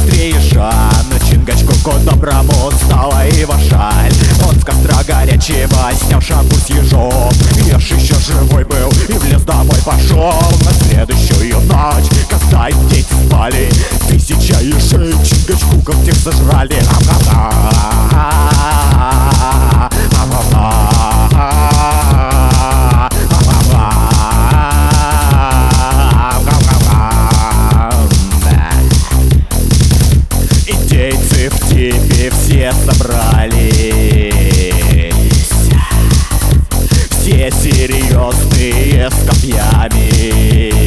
стрижа, на Чингачгуку доброму стала его жаль. Он с костра горячего снял шапку с ежом. Еж еще живой был и в лес домой пошел. На следующую ночь, когда дети спали, 1000 ежей Чингачгуков тех сожрали. Индейцы в типе все собрались, все серьезные с копьями.